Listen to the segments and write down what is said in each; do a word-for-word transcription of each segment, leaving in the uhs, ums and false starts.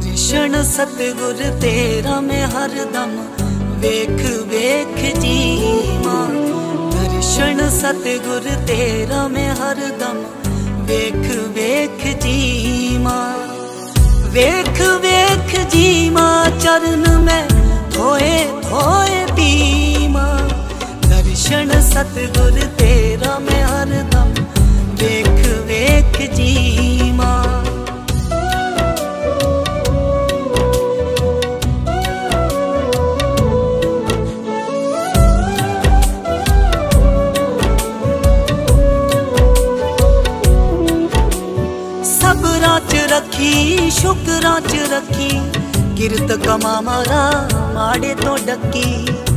दर्शन सतगुर तेरा मैं हरदम वेख वेख जीवा। दर्शन सतगुर तेरा मैं हरदम वेख वेख जीवा। वेख वेख जीवा चरण में धोए धोए पीमा। दर्शन सतगुर तेरा मैं हरदम वेख वेख जीवा। सबरां च रखी शुकरां च रखी किरत कमा मारा माड़े तो डकी।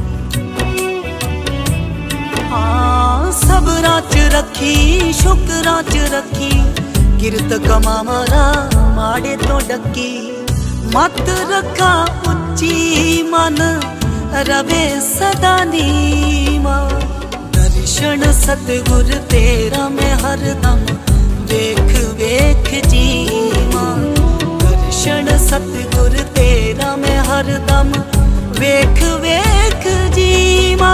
हाँ सबरां च रखी शुकरां च रखी किरत कमा मारा माड़े तो डकी। मत रखा उच्ची मन रवे सदा नीमा। दर्शन सतगुर तेरा मैं हरदम वेख वेख जीवा। दर्शन सतगुर तेरा मैं हरदम वेख वेख जीवा।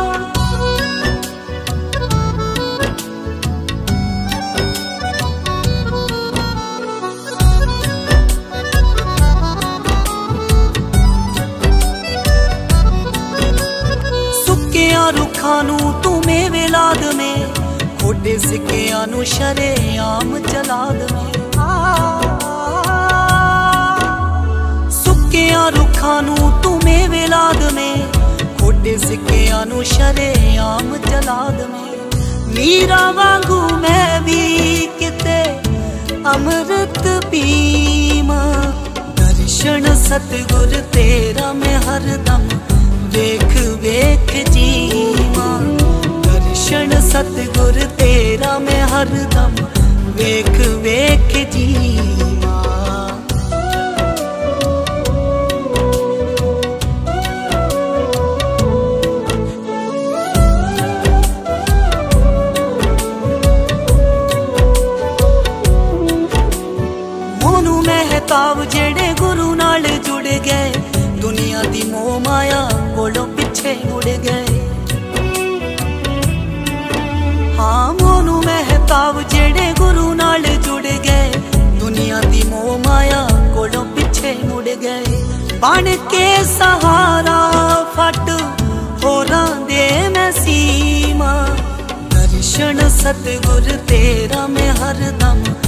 सुक्किया रुखां नूं तू मेवे लाद में, खोटे सिक्किया नूं शरेआम जलाद में। सुक्किया रुखां नूं तू मेवे लाद में, खोटे सिक्किया नूं शरेआम जलाद में। मीरा वांगू मैं भी किते अमृत पीमा। दर्शन सतगुर तेरा मैं हरदम वेख वेख जीवा। दर्शन सतगुर तेरा मैं हरदम वेख वेख जीवा। मोनू महताब जेड़े गुरु नाल जुड़ गए, दुनिया दी मोह माया कोलों पिछे मुड़ गए। हाँ मोनू महताब जेड़े गुरु नाल जुड़ गए, दुनिया दी मोह माया कोलों पिछे मुड़ गए। बन के सहारा फट होरां दे मैं सीमा। दर्शन सतगुर तेरा मैं हरदम